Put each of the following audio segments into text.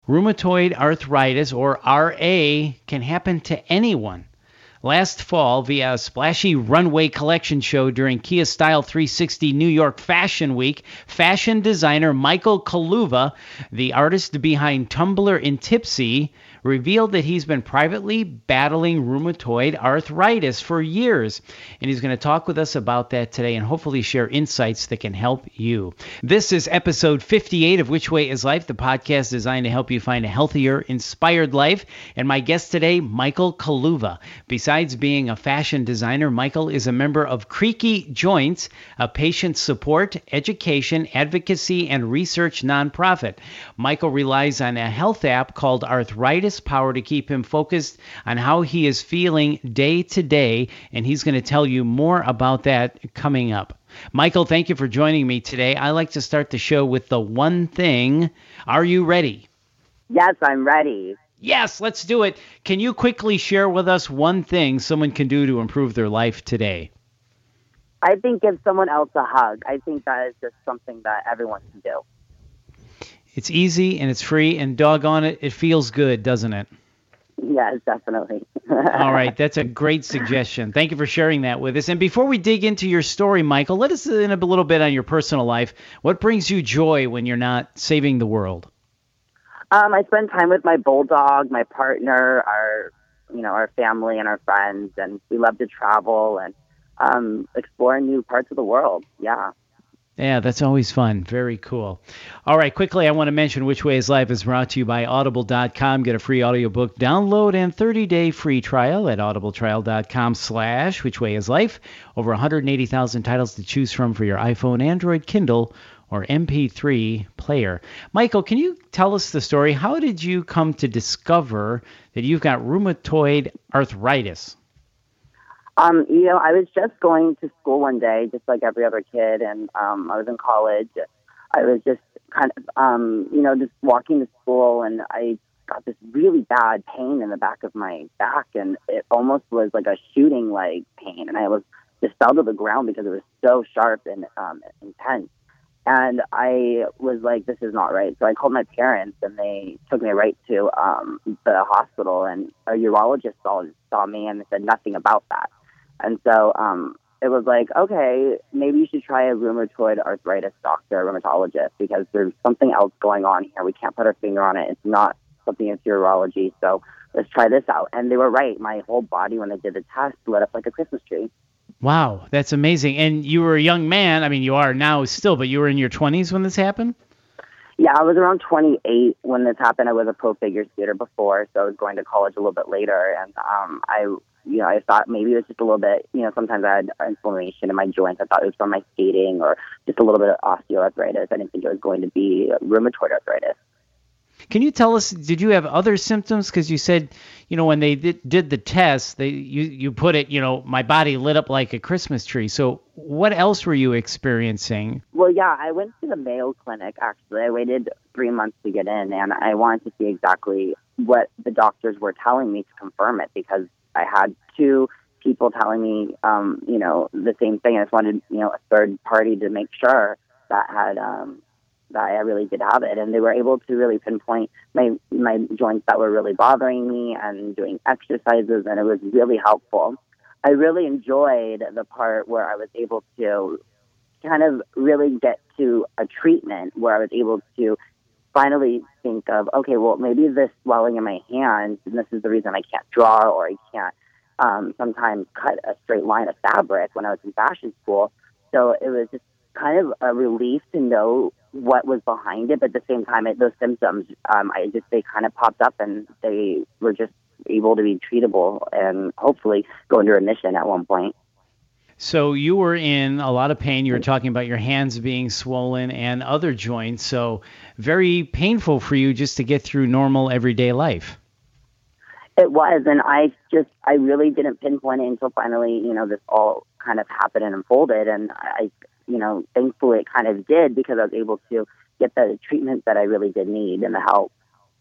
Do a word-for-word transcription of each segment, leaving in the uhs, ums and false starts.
Rheumatoid arthritis, or R A, can happen to anyone. Last fall, via a splashy runway collection show during Kia Style three sixty New York Fashion Week, fashion designer Michael Kaluva, the artist behind Tumblr and Tipsy, revealed that he's been privately battling rheumatoid arthritis for years. And he's going to talk with us about that today and hopefully share insights that can help you. This is episode fifty-eight of Which Way is Life, the podcast designed to help you find a healthier, inspired life. And my guest today, Michael Kaluva. Besides being a fashion designer, Michael is a member of Creaky Joints, a patient support, education, advocacy, and research nonprofit. Michael relies on a health app called Arthritis Power to keep him focused on how he is feeling day to day, and he's going to tell you more about that coming up. Michael, thank you for joining me today. I like to start the show with the one thing. Are you ready? Yes, I'm ready. Yes, let's do it. Can you quickly share with us one thing someone can do to improve their life today? I think give someone else a hug. I think that is just something that everyone can do. It's easy and it's free, and doggone it, it feels good, doesn't it? Yes, definitely. All right, that's a great suggestion. Thank you for sharing that with us. And before we dig into your story, Michael, let us in a little bit on your personal life. What brings you joy when you're not saving the world? Um, I spend time with my bulldog, my partner, our, you know, our family and our friends, and we love to travel and um, explore new parts of the world. Yeah. Yeah, that's always fun. Very cool. All right, quickly, I want to mention Which Way is Life is brought to you by audible dot com. Get a free audiobook download and thirty-day free trial at audibletrial.com slash Which Way is Life. Over one hundred eighty thousand titles to choose from for your iPhone, Android, Kindle, or M P three player. Michael, can you tell us the story? How did you come to discover that you've got rheumatoid arthritis? Um, you know, I was just going to school one day, just like every other kid, and um, I was in college. I was just kind of, um, you know, just walking to school, and I got this really bad pain in the back of my back, and it almost was like a shooting leg pain, and I was just fell to the ground because it was so sharp and um, intense. And I was like, this is not right. So I called my parents, and they took me right to um, the hospital, and a urologist saw, saw me and said nothing about that. And so um, it was like, okay, maybe you should try a rheumatoid arthritis doctor, a rheumatologist, because there's something else going on here. We can't put our finger on it. It's not something in urology. So let's try this out. And they were right. My whole body, when they did the test, lit up like a Christmas tree. Wow, that's amazing. And you were a young man. I mean, you are now still, but you were in your twenties when this happened? Yeah, I was around twenty-eight when this happened. I was a pro figure skater before, so I was going to college a little bit later. And um, I, you know, I thought maybe it was just a little bit, you know, sometimes I had inflammation in my joints. I thought it was from my skating or just a little bit of osteoarthritis. I didn't think it was going to be rheumatoid arthritis. Can you tell us, did you have other symptoms? Because you said, you know, when they did, did the test, they you, you put it, you know, my body lit up like a Christmas tree. So what else were you experiencing? Well, yeah, I went to the Mayo Clinic, actually. I waited three months to get in, and I wanted to see exactly what the doctors were telling me to confirm it, because I had two people telling me, um, you know, the same thing. I just wanted, you know, a third party to make sure that had um, that I really did have it, and they were able to really pinpoint my my joints that were really bothering me and doing exercises, and it was really helpful. I really enjoyed the part where I was able to kind of really get to a treatment where I was able to finally think of, okay, well, maybe this swelling in my hands, and this is the reason I can't draw or I can't um, sometimes cut a straight line of fabric when I was in fashion school. So it was just kind of a relief to know what was behind it, but at the same time, it, those symptoms, um, I just they kind of popped up, and they were just able to be treatable and hopefully go into remission at one point. So you were in a lot of pain. You were talking about your hands being swollen and other joints. So very painful for you just to get through normal everyday life. It was, and I just, I really didn't pinpoint it until finally, you know, this all kind of happened and unfolded, and I, you know, thankfully it kind of did, because I was able to get the treatment that I really did need and the help.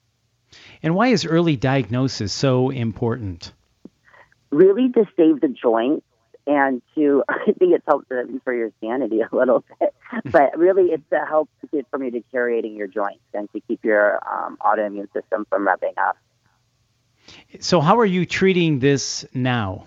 And why is early diagnosis so important? Really to save the joint and to, I think it's helped for your sanity a little bit, but really it's to help to, from you deteriorating your joints and to keep your um, autoimmune system from revving up. So how are you treating this now?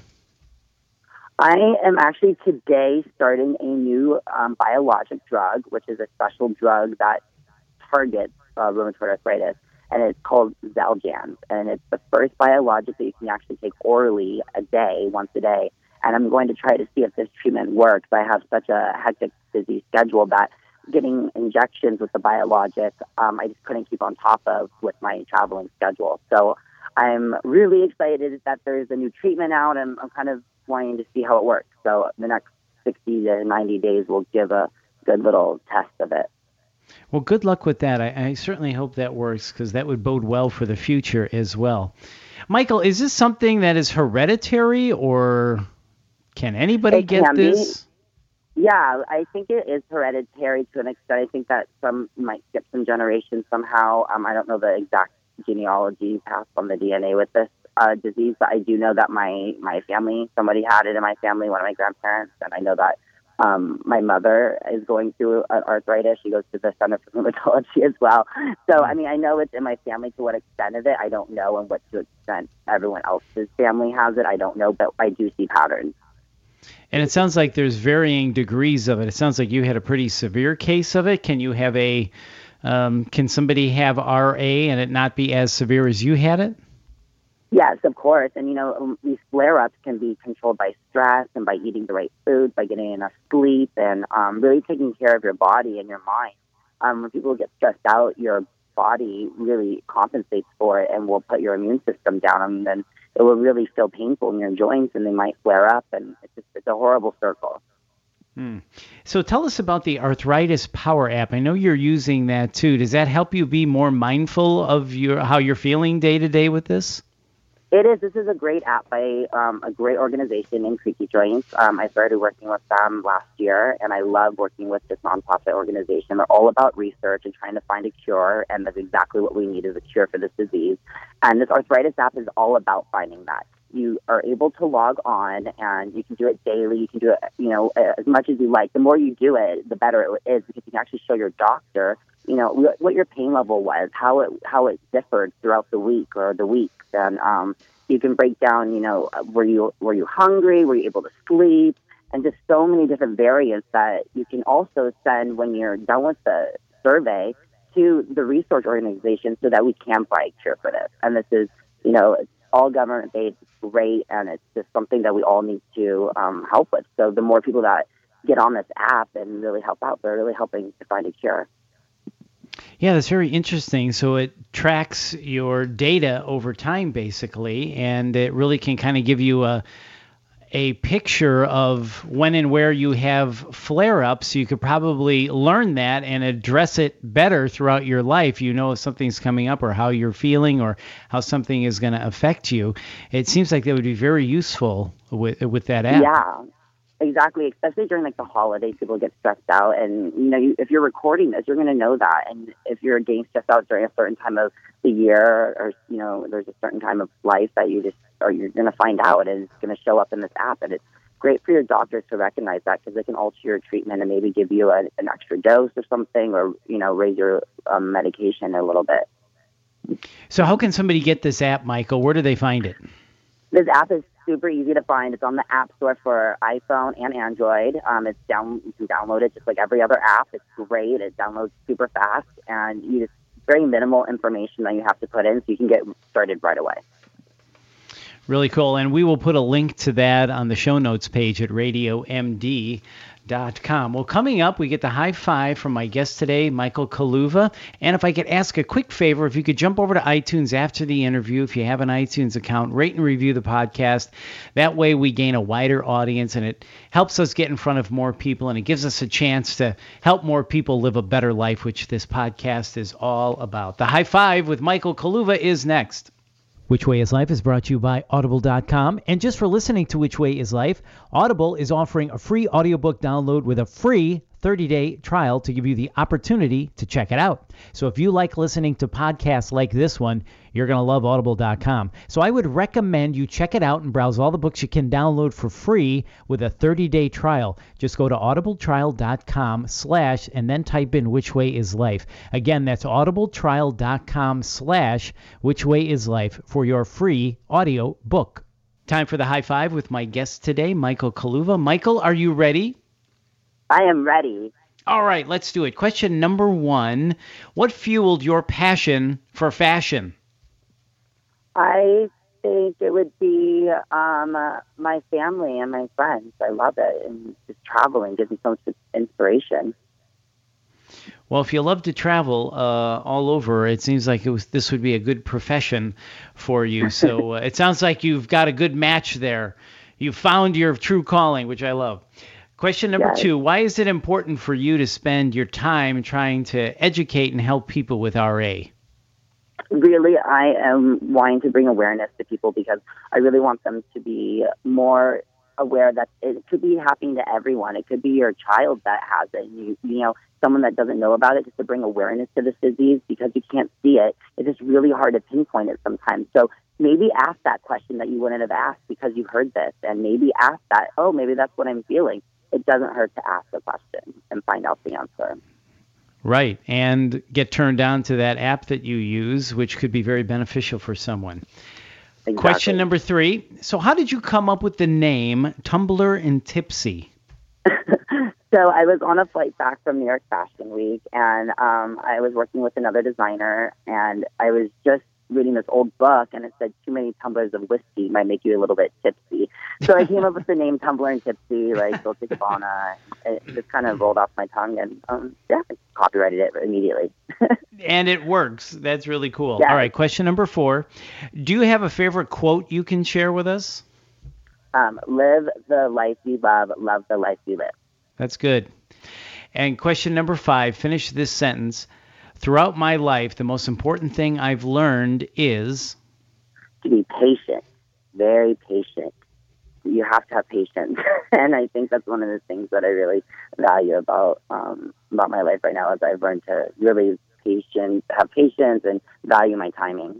I am actually today starting a new um, biologic drug, which is a special drug that targets uh, rheumatoid arthritis, and it's called Xeljanz, and it's the first biologic that you can actually take orally a day, once a day, and I'm going to try to see if this treatment works. I have such a hectic, busy schedule that getting injections with the biologic, um, I just couldn't keep on top of with my traveling schedule. So I'm really excited that there's a new treatment out, and I'm kind of wanting to see how it works. So the next sixty to ninety days will give a good little test of it. Well, good luck with that. I, I certainly hope that works, because that would bode well for the future as well. Michael, is this something that is hereditary, or can anybody it get can this? Be. Yeah, I think it is hereditary to an extent. I think that some might skip some generations somehow. Um, I don't know the exact genealogy path on the D N A with this uh, disease, but I do know that my, my family, somebody had it in my family, one of my grandparents, and I know that um, my mother is going through an arthritis. She goes to the Center for Rheumatology as well. So, I mean, I know it's in my family. To what extent of it, I don't know, and what to extent everyone else's family has it, I don't know, but I do see patterns. And it sounds like there's varying degrees of it. It sounds like you had a pretty severe case of it. Can you have a, um, can somebody have R A and it not be as severe as you had it? Yes, of course. And, you know, these flare-ups can be controlled by stress and by eating the right food, by getting enough sleep, and um, really taking care of your body and your mind. Um, when people get stressed out, your body really compensates for it and will put your immune system down, and then it will really feel painful in your joints, and they might flare up, and it's just it's a horrible circle. Hmm. So tell us about the Arthritis Power app. I know you're using that too. Does that help you be more mindful of your how you're feeling day to day with this? It is. This is a great app by um, a great organization in Creaky Joints. Um, I started working with them last year, and I love working with this nonprofit organization. They're all about research and trying to find a cure, and that's exactly what we need is a cure for this disease. And this arthritis app is all about finding that. You are able to log on, and you can do it daily. You can do it, you know, as much as you like. The more you do it, the better it is, because you can actually show your doctor, you know, what your pain level was, how it how it differed throughout the week or the weeks, and um, you can break down, you know, were you were you hungry, were you able to sleep, and just so many different variants that you can also send when you're done with the survey to the research organization so that we can find a cure for this. And this is, you know, it's all government based, it's great, and it's just something that we all need to um, help with. So the more people that get on this app and really help out, they're really helping to find a cure. Yeah, that's very interesting. So it tracks your data over time, basically, and it really can kind of give you a a picture of when and where you have flare-ups. You could probably learn that and address it better throughout your life. You know if something's coming up or how you're feeling or how something is going to affect you. It seems like that would be very useful with with that app. Yeah. Exactly, especially during like the holidays, people get stressed out, and you know, you, if you're recording this, you're going to know that. And if you're getting stressed out during a certain time of the year, or you know, there's a certain time of life that you just, or you're going to find out, and it's going to show up in this app. And it's great for your doctors to recognize that, because they can alter your treatment and maybe give you a, an extra dose or something, or you know, raise your um, medication a little bit. So, how can somebody get this app, Michael? Where do they find it? This app is super easy to find. It's on the App Store for iPhone and Android. Um, it's down. You can download it just like every other app. It's great. It downloads super fast, and you just very minimal information that you have to put in, so you can get started right away. Really cool. And we will put a link to that on the show notes page at radio m d dot com. Well, coming up, we get the high five from my guest today, Michael Kaluva. And if I could ask a quick favor, if you could jump over to iTunes after the interview, if you have an iTunes account, rate and review the podcast. That way we gain a wider audience, and it helps us get in front of more people, and it gives us a chance to help more people live a better life, which this podcast is all about. The high five with Michael Kaluva is next. Which Way is Life is brought to you by Audible dot com. And just for listening to Which Way is Life, Audible is offering a free audiobook download with a free thirty-day trial to give you the opportunity to check it out. So if you like listening to podcasts like this one, you're going to love audible dot com. So I would recommend you check it out and browse all the books you can download for free with a thirty-day trial. Just go to audibletrial.com slash and then type in Which Way Is Life. Again, that's audibletrial.com slash Which Way Is Life for your free audio book. Time for the high five with my guest today, Michael Kaluva. Michael, are you ready? I am ready. All right, let's do it. Question number one. What fueled your passion for fashion? I think it would be um, uh, my family and my friends. I love it. And just traveling gives me so much inspiration. Well, if you love to travel uh, all over, it seems like it was, this would be a good profession for you. So uh, it sounds like you've got a good match there. You've found your true calling, which I love. Question number Yes. two, why is it important for you to spend your time trying to educate and help people with R A? Really, I am wanting to bring awareness to people because I really want them to be more aware that it could be happening to everyone. It could be your child that has it, and you, you know, someone that doesn't know about it, just to bring awareness to this disease because you can't see it. It's just really hard to pinpoint it sometimes. So maybe ask that question that you wouldn't have asked because you heard this, and maybe ask that, oh, maybe that's what I'm feeling. It doesn't hurt to ask the question and find out the answer. Right, and get turned on to that app that you use, which could be very beneficial for someone. Exactly. Question number three. So how did you come up with the name Tumbler and Tipsy? So I was on a flight back from New York Fashion Week, and um, I was working with another designer, and I was just reading this old book, and it said too many tumblers of whiskey might make you a little bit tipsy. So I came up with the name Tumbler and Tipsy, like Dolce and Gabbana. It just kind of rolled off my tongue, and um, yeah, I copyrighted it immediately. And it works. That's really cool. Yeah. All right, question number four. Do you have a favorite quote you can share with us? Um, live the life you love, love the life you live. That's good. And question number five, finish this sentence. Throughout my life, the most important thing I've learned is... To be patient, very patient. You have to have patience. And I think that's one of the things that I really value about um, about my life right now is I've learned to really patient, have patience and value my timing.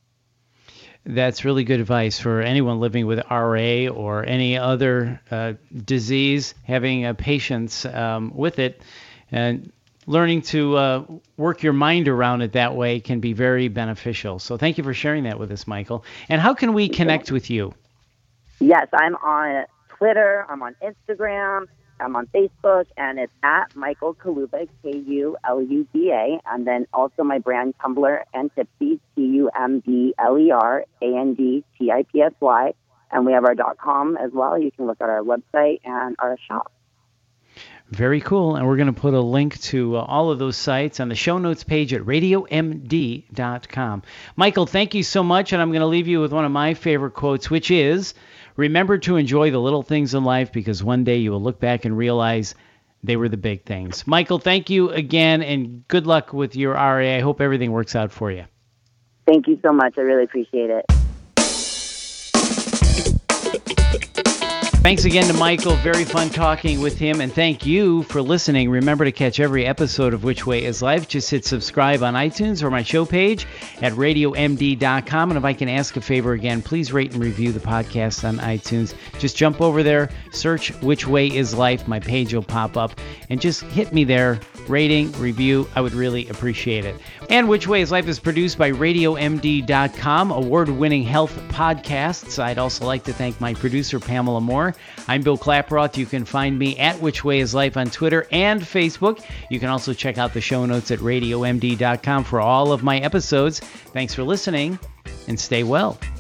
That's really good advice for anyone living with R A or any other uh, disease, having a patience um, with it. And learning to uh, work your mind around it that way can be very beneficial. So thank you for sharing that with us, Michael. And how can we connect with you? Yes, I'm on Twitter, I'm on Instagram, I'm on Facebook, and it's at Michael Kaluva, K U L U V A, and then also my brand Tumbler and Tipsy, T U M B L E R A N D T I P S Y, and we have our .com as well. You can look at our website and our shop. Very cool. And we're going to put a link to uh, all of those sites on the show notes page at radio m d dot com. Michael, thank you so much. And I'm going to leave you with one of my favorite quotes, which is, remember to enjoy the little things in life because one day you will look back and realize they were the big things. Michael, thank you again, and good luck with your R A. I hope everything works out for you. Thank you so much. I really appreciate it. Thanks again to Michael. Very fun talking with him. And thank you for listening. Remember to catch every episode of Which Way Is Life. Just hit subscribe on iTunes or my show page at radio m d dot com. And if I can ask a favor again, please rate and review the podcast on iTunes. Just jump over there, search Which Way Is Life. My page will pop up. And just hit me there. Rating, review. I would really appreciate it. And Which Way Is Life is produced by radio m d dot com, award-winning health podcasts. I'd also like to thank my producer, Pamela Moore. I'm Bill Klaproth. You can find me at Which Way Is Life on Twitter and Facebook. You can also check out the show notes at radio m d dot com for all of my episodes. Thanks for listening, and stay well.